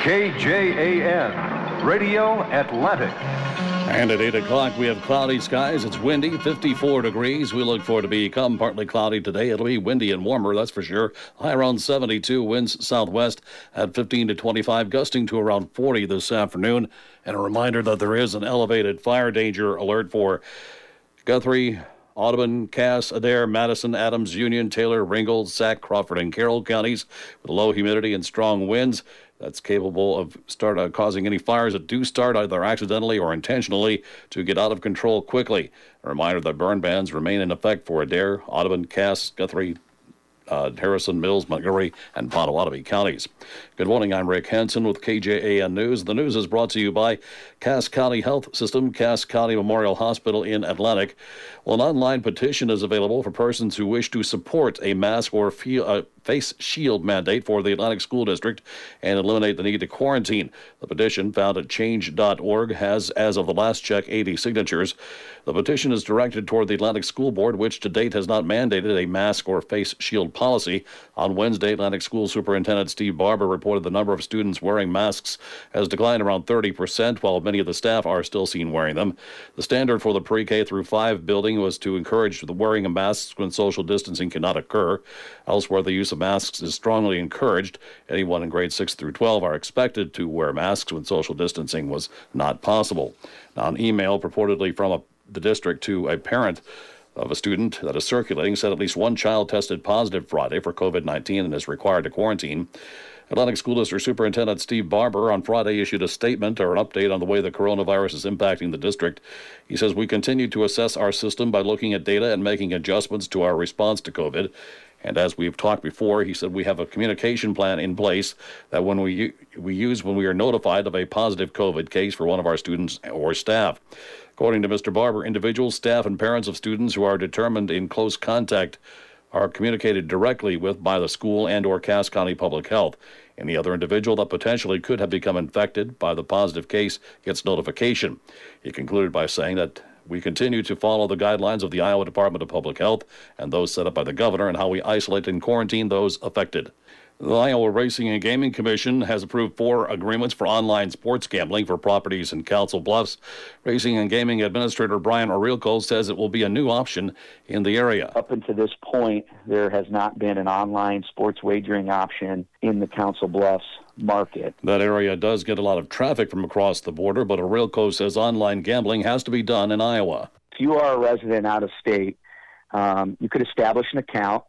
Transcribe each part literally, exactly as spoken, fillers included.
K J A N, Radio Atlantic. And at eight o'clock, we have cloudy skies. It's windy, fifty-four degrees. We look for it to become partly cloudy today. It'll be windy and warmer, that's for sure. High around seventy-two, winds southwest at fifteen to twenty-five, gusting to around forty this afternoon. And a reminder that there is an elevated fire danger alert for Guthrie, Audubon, Cass, Adair, Madison, Adams, Union, Taylor, Ringgold, Sac, Crawford, and Carroll counties with low humidity and strong winds. That's capable of start uh, causing any fires that do start either accidentally or intentionally to get out of control quickly. A reminder that burn bans remain in effect for Adair, Audubon, Cass, Guthrie, uh, Harrison, Mills, Montgomery, and Potawatomi counties. Good morning. I'm Rick Hansen with K J A N News. The news is brought to you by Cass County Health System, Cass County Memorial Hospital in Atlantic. Well, an online petition is available for persons who wish to support a mask or feel, uh, face shield mandate for the Atlantic School District and eliminate the need to quarantine. The petition, found at change dot org, has, as of the last check, eighty signatures. The petition is directed toward the Atlantic School Board, which to date has not mandated a mask or face shield policy. On Wednesday, Atlantic School Superintendent Steve Barber reported the number of students wearing masks has declined around thirty percent, while many of the staff are still seen wearing them. The standard for the pre-K through five building was to encourage the wearing of masks when social distancing cannot occur. Elsewhere, the use of masks is strongly encouraged. Anyone in grades six through twelve are expected to wear masks when social distancing was not possible. Now, an email purportedly from a, the district to a parent of a student that is circulating said at least one child tested positive Friday for COVID nineteen and is required to quarantine. Atlantic School District Superintendent Steve Barber on Friday issued a statement or an update on the way the coronavirus is impacting the district. He says, "We continue to assess our system by looking at data and making adjustments to our response to COVID. And as we've talked before," he said, "we have a communication plan in place that when we we use when we are notified of a positive COVID case for one of our students or staff." According to Mister Barber, individuals, staff, and parents of students who are determined in close contact are communicated directly with by the school and or Cass County Public Health. Any other individual that potentially could have become infected by the positive case gets notification. He concluded by saying that we continue to follow the guidelines of the Iowa Department of Public Health and those set up by the governor and how we isolate and quarantine those affected. The Iowa Racing and Gaming Commission has approved four agreements for online sports gambling for properties in Council Bluffs. Racing and Gaming Administrator Brian Orilko says it will be a new option in the area. Up until this point, there has not been an online sports wagering option in the Council Bluffs market. That area does get a lot of traffic from across the border, but Orilko says online gambling has to be done in Iowa. If you are a resident out of state, um, you could establish an account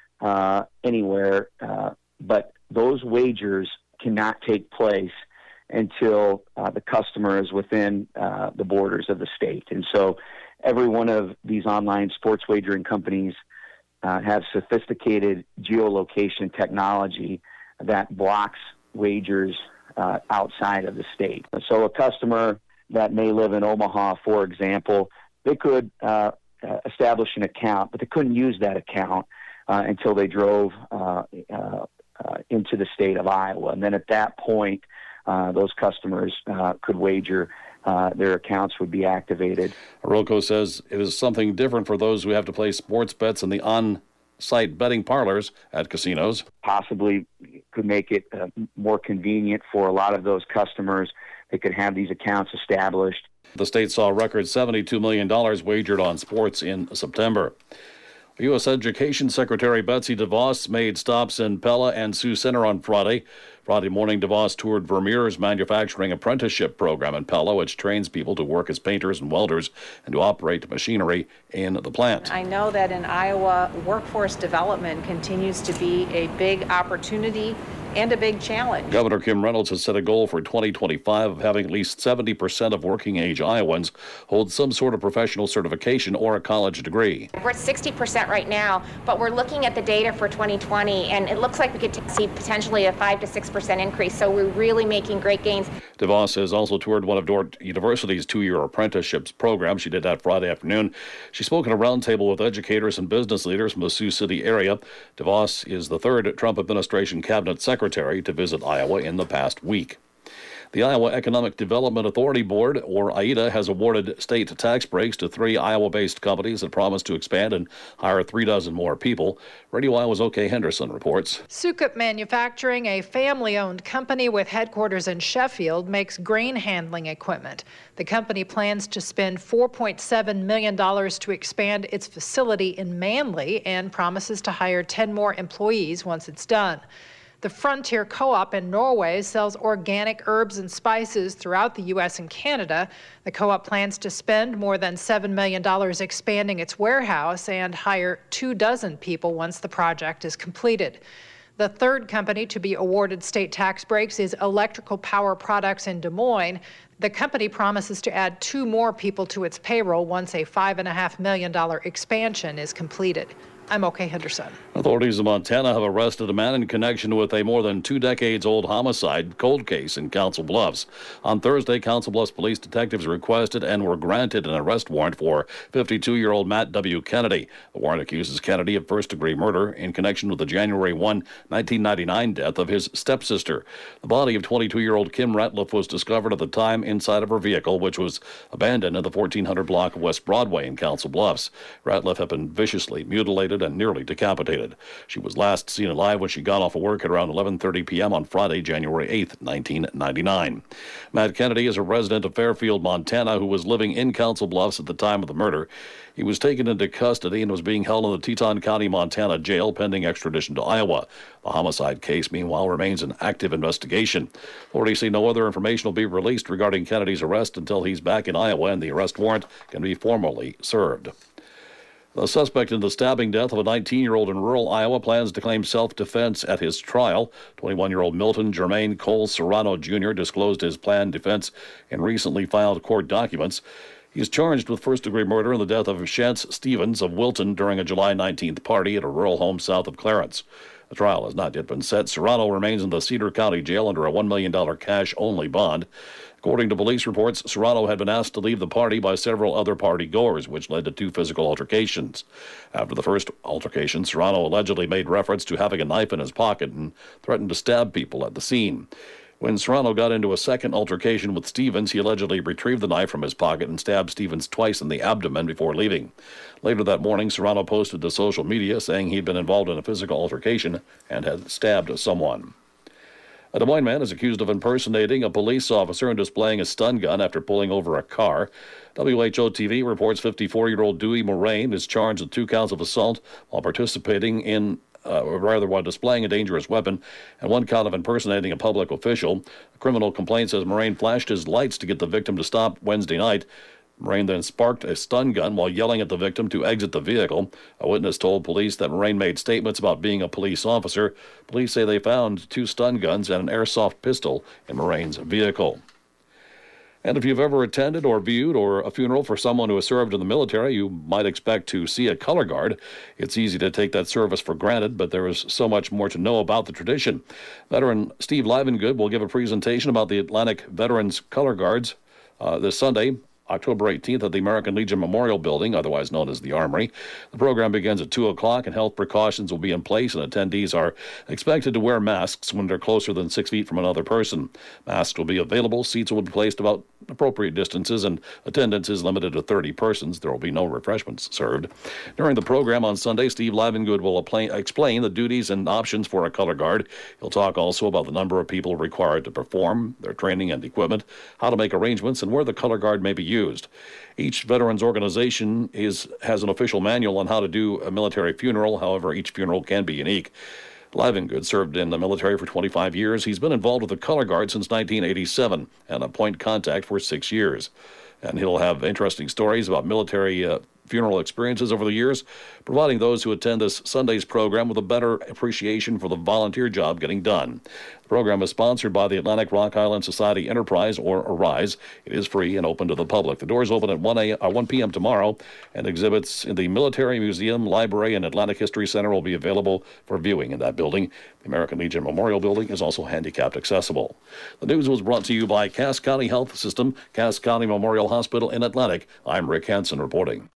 uh, anywhere, uh, but those wagers cannot take place until uh, the customer is within uh, the borders of the state. And so every one of these online sports wagering companies uh, have sophisticated geolocation technology that blocks wagers uh, outside of the state. So a customer that may live in Omaha, for example, they could uh, uh, establish an account, but they couldn't use that account uh, until they drove uh, uh, uh, into the state of Iowa. And then at that point, uh, those customers uh, could wager. Uh, their accounts would be activated. Orilko says it is something different for those who have to place sports bets in the on-site betting parlors at casinos. Possibly could make it uh, more convenient for a lot of those customers. They could have these accounts established. The state saw a record seventy-two million dollars wagered on sports in September. U S Education Secretary Betsy DeVos made stops in Pella and Sioux Center on Friday. Friday morning, DeVos toured Vermeer's manufacturing apprenticeship program in Pella, which trains people to work as painters and welders and to operate machinery in the plant. I know that in Iowa, workforce development continues to be a big opportunity and a big challenge. Governor Kim Reynolds has set a goal for twenty twenty-five of having at least seventy percent of working-age Iowans hold some sort of professional certification or a college degree. We're at sixty percent right now, but we're looking at the data for twenty twenty, and it looks like we could t- see potentially a five to six percent increase, so we're really making great gains. DeVos has also toured one of Dordt University's two-year apprenticeships program. She did that Friday afternoon. She spoke at a roundtable with educators and business leaders from the Sioux City area. DeVos is the third Trump administration cabinet secretary to visit Iowa in the past week. The Iowa Economic Development Authority Board, or I E D A, has awarded state tax breaks to three Iowa-based companies that promise to expand and hire three dozen more people. Radio Iowa's O.K. Henderson reports. Sukup Manufacturing, a family-owned company with headquarters in Sheffield, makes grain handling equipment. The company plans to spend four point seven million dollars to expand its facility in Manly and promises to hire ten more employees once it's done. The Frontier Co-op in Norway sells organic herbs and spices throughout the U S and Canada. The co-op plans to spend more than seven million dollars expanding its warehouse and hire two dozen people once the project is completed. The third company to be awarded state tax breaks is Electrical Power Products in Des Moines. The company promises to add two more people to its payroll once a five point five million dollars expansion is completed. I'm O.K. Henderson. Authorities in Montana have arrested a man in connection with a more than two decades old homicide cold case in Council Bluffs. On Thursday, Council Bluffs police detectives requested and were granted an arrest warrant for fifty-two-year-old Matt W. Kennedy. The warrant accuses Kennedy of first-degree murder in connection with the January first, nineteen ninety-nine death of his stepsister. The body of twenty-two-year-old Kim Ratliff was discovered at the time inside of her vehicle, which was abandoned in the fourteen hundred block of West Broadway in Council Bluffs. Ratliff had been viciously mutilated and nearly decapitated. She was last seen alive when she got off of work at around eleven thirty p.m. on Friday, January eighth, nineteen ninety-nine. Matt Kennedy is a resident of Fairfield, Montana, who was living in Council Bluffs at the time of the murder. He was taken into custody and was being held in the Teton County, Montana jail pending extradition to Iowa. The homicide case, meanwhile, remains an active investigation. Authorities say no other information will be released regarding Kennedy's arrest until he's back in Iowa and the arrest warrant can be formally served. The suspect in the stabbing death of a nineteen-year-old in rural Iowa plans to claim self-defense at his trial. twenty-one-year-old Milton Jermaine Cole Serrano Junior disclosed his planned defense in recently filed court documents. He's charged with first-degree murder in the death of Shantz Stevens of Wilton during a July nineteenth party at a rural home south of Clarence. The trial has not yet been set. Serrano remains in the Cedar County Jail under a one million dollars cash-only bond. According to police reports, Serrano had been asked to leave the party by several other party-goers, which led to two physical altercations. After the first altercation, Serrano allegedly made reference to having a knife in his pocket and threatened to stab people at the scene. When Serrano got into a second altercation with Stevens, he allegedly retrieved the knife from his pocket and stabbed Stevens twice in the abdomen before leaving. Later that morning, Serrano posted to social media saying he'd been involved in a physical altercation and had stabbed someone. A Des Moines man is accused of impersonating a police officer and displaying a stun gun after pulling over a car. W H O T V reports fifty-four-year-old Dewey Moraine is charged with two counts of assault while participating in, uh, or rather while displaying a dangerous weapon, and one count of impersonating a public official. A criminal complaint says Moraine flashed his lights to get the victim to stop Wednesday night. Moraine then sparked a stun gun while yelling at the victim to exit the vehicle. A witness told police that Moraine made statements about being a police officer. Police say they found two stun guns and an airsoft pistol in Moraine's vehicle. And if you've ever attended or viewed or a funeral for someone who has served in the military, you might expect to see a color guard. It's easy to take that service for granted, but there is so much more to know about the tradition. Veteran Steve Livengood will give a presentation about the Atlantic Veterans Color Guards uh, this Sunday, October eighteenth, at the American Legion Memorial Building, otherwise known as the Armory. The program begins at two o'clock, and health precautions will be in place, and attendees are expected to wear masks when they're closer than six feet from another person. Masks will be available, seats will be placed about appropriate distances, and attendance is limited to thirty persons. There will be no refreshments served. During the program on Sunday, Steve Livengood will explain the duties and options for a color guard. He'll talk also about the number of people required to perform, their training and equipment, how to make arrangements, and where the color guard may be used. Each veterans organization is has an official manual on how to do a military funeral. However, each funeral can be unique. Livengood served in the military for twenty-five years. He's been involved with the color guard since nineteen eighty-seven and a point contact for six years. And he'll have interesting stories about military uh, funeral experiences over the years, providing those who attend this Sunday's program with a better appreciation for the volunteer job getting done. The program is sponsored by the Atlantic Rock Island Society Enterprise, or ARISE. It is free and open to the public. The doors open at one p.m. tomorrow, and exhibits in the Military Museum, Library, and Atlantic History Center will be available for viewing in that building. The American Legion Memorial Building is also handicapped accessible. The news was brought to you by Cass County Health System, Cass County Memorial Hospital in Atlantic. I'm Rick Hansen reporting.